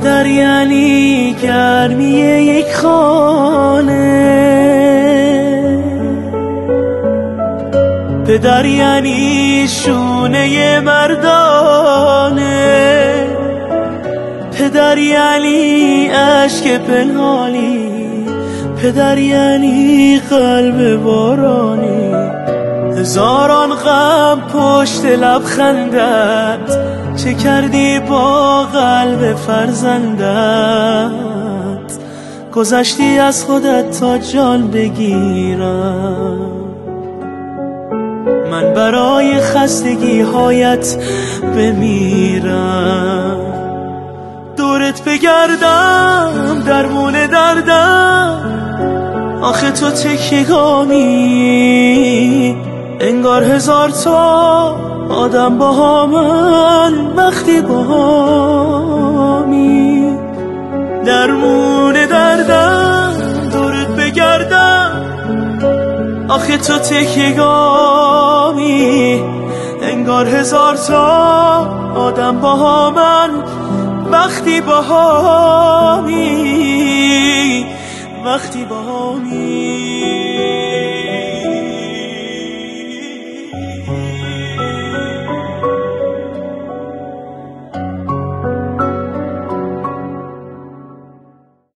پدر یعنی گرمی یک خانه، پدر یعنی شونه مردانه، پدر یعنی اشک پنهانی، پدر یعنی قلب بارانی. هزاران غم پشت لبخندت، چه کردی با قلب فرزندت؟ گذشتی از خودت تا جان بگیرم، من برای خستگی هایت بمیرم. دورت بگردم درمون دردم، آخه تو تکیه‌گامی، انگار هزار تا آدم با من وقتی با همی. درمون دردم دورت بگردم، آخه تو تکیه‌گامی، انگار هزار تا آدم با من وقتی با همی، وقتی با همی.